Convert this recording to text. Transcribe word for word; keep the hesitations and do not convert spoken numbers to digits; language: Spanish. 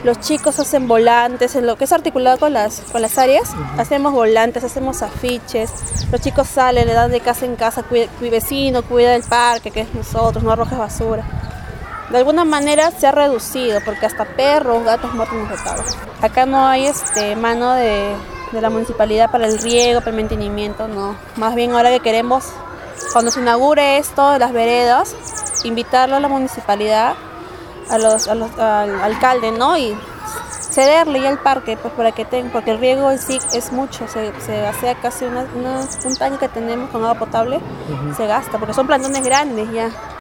Los chicos hacen volantes, en lo que es articulado con las, con las áreas, uh-huh. hacemos volantes, hacemos afiches, los chicos salen, le dan de casa en casa, cuida, mi vecino cuida el parque, que es nosotros, no arrojes basura. De alguna manera se ha reducido, porque hasta perros, gatos muertos hemos botado. Acá no hay este, mano de, de la municipalidad para el riego, para el mantenimiento, no. Más bien ahora que queremos, cuando se inaugure esto de las veredas, invitarlo a la municipalidad, a los, a los, al alcalde, ¿no? Y cederle ya el parque, pues para que tenga, porque el riego en sí es mucho, se, se vacía casi una, una, un tanque que tenemos con agua potable, uh-huh. se gasta, porque son plantones grandes ya.